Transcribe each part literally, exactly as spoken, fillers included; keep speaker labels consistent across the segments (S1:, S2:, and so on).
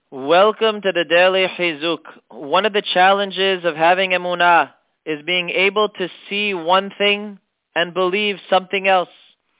S1: Welcome to the Daily Chizuk. One of the challenges of having emunah is being able to see one thing and believe something else.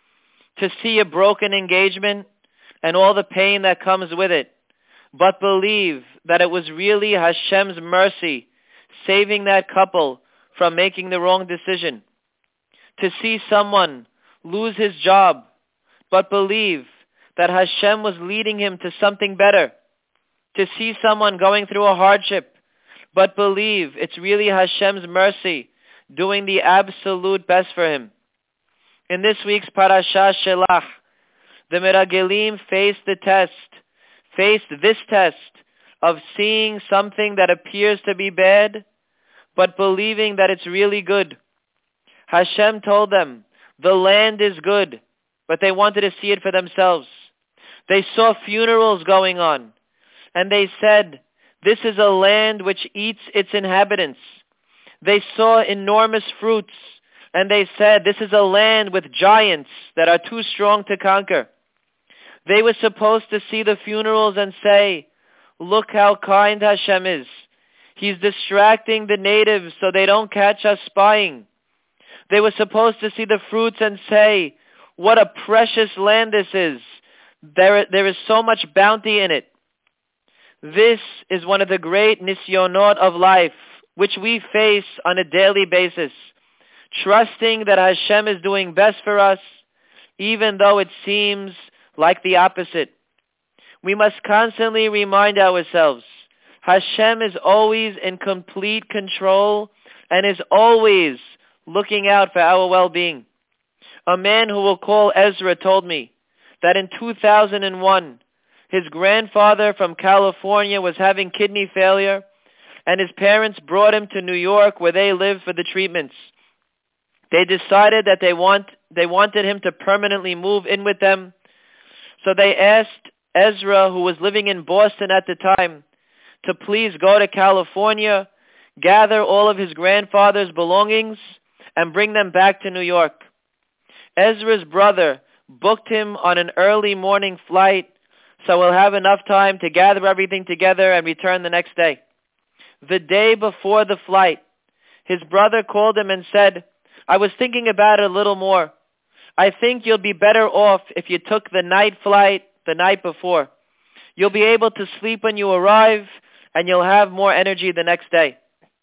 S1: To see a broken engagement and all the pain that comes with it, but believe that it was really Hashem's mercy saving that couple from making the wrong decision. To see someone lose his job, but believe that Hashem was leading him to something better. To see someone going through a hardship, but believe it's really Hashem's mercy doing the absolute best for him. In this week's Parasha Shelach, the Meragelim faced the test, faced this test of seeing something that appears to be bad, but believing that it's really good. Hashem told them, the land is good, but they wanted to see it for themselves. They saw funerals going on, and they said, this is a land which eats its inhabitants. They saw enormous fruits, and they said, this is a land with giants that are too strong to conquer. They were supposed to see the funerals and say, look how kind Hashem is. He's distracting the natives so they don't catch us spying. They were supposed to see the fruits and say, what a precious land this is. There, there is so much bounty in it. This is one of the great nisyonot of life, which we face on a daily basis, trusting that Hashem is doing best for us, even though it seems like the opposite. We must constantly remind ourselves, Hashem is always in complete control and is always looking out for our well-being. A man who will call Ezra told me that in two thousand one, his grandfather from California was having kidney failure, and his parents brought him to New York where they live for the treatments. They decided that they want they wanted him to permanently move in with them, so they asked Ezra, who was living in Boston at the time, to please go to California, gather all of his grandfather's belongings, and bring them back to New York. Ezra's brother booked him on an early morning flight, so we'll have enough time to gather everything together and return the next day. The day before the flight, his brother called him and said, I was thinking about it a little more. I think you'll be better off if you took the night flight the night before. You'll be able to sleep when you arrive, and you'll have more energy the next day.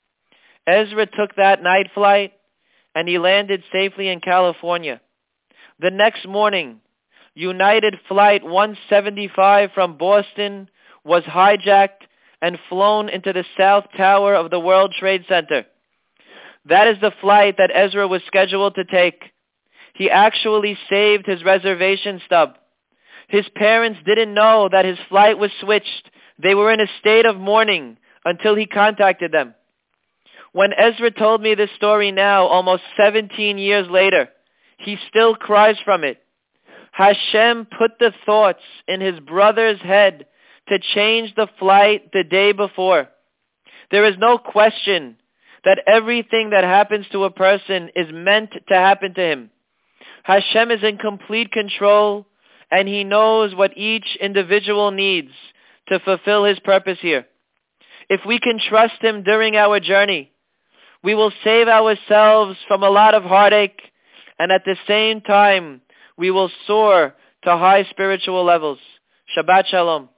S1: Ezra took that night flight, and he landed safely in California. The next morning, United Flight one seventy-five from Boston was hijacked and flown into the South Tower of the World Trade Center. That is the flight that Ezra was scheduled to take. He actually saved his reservation stub. His parents didn't know that his flight was switched. They were in a state of mourning until he contacted them. When Ezra told me this story now, almost seventeen years later, he still cries from it. Hashem put the thoughts in his brother's head to change the flight the day before. There is no question that everything that happens to a person is meant to happen to him. Hashem is in complete control, and he knows what each individual needs to fulfill his purpose here. If we can trust him during our journey, we will save ourselves from a lot of heartache, and at the same time, we will soar to high spiritual levels. Shabbat Shalom.